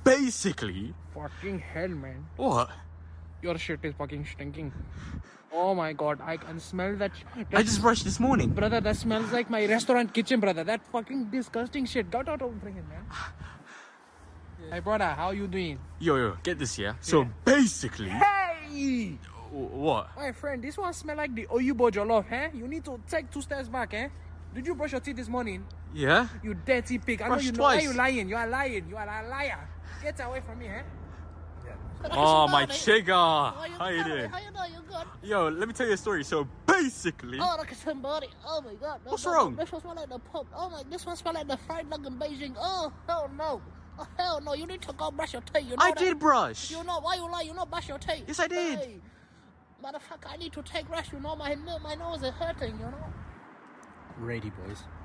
basically... Fucking hell, man. What? Your shit is fucking stinking. Oh my god, I can smell that. I just brushed this morning. Brother, that smells like my restaurant kitchen, brother. That fucking disgusting shit. Get out of freaking, man. Hey, brother, how you doing? Yo, get this, yeah? So basically... Hey! What? My friend, this one smell like the Oyubo Jollof, eh? You need to take 2 steps back, eh? Did you brush your teeth this morning? Yeah? You dirty pig. I know Brushed you know. twice. Why you lying? You are lying. You are a liar. Get away from me, eh? Oh, my chigga. How How you doing? How you doing? You good? Yo, let me tell you a story. So basically... Oh, look at somebody. Oh my god. No, What's no, wrong? This one smell like the Pope. Oh my, this one smell like the fried nug in Beijing. Oh, hell no. Oh, hell no. You need to go brush your teeth. You know I that? did brush. You know, why you lie? You know, brush your teeth. Yes, I did. Hey, motherfucker, I need to take rest. You know, my nose is hurting, you know. Ready, boys.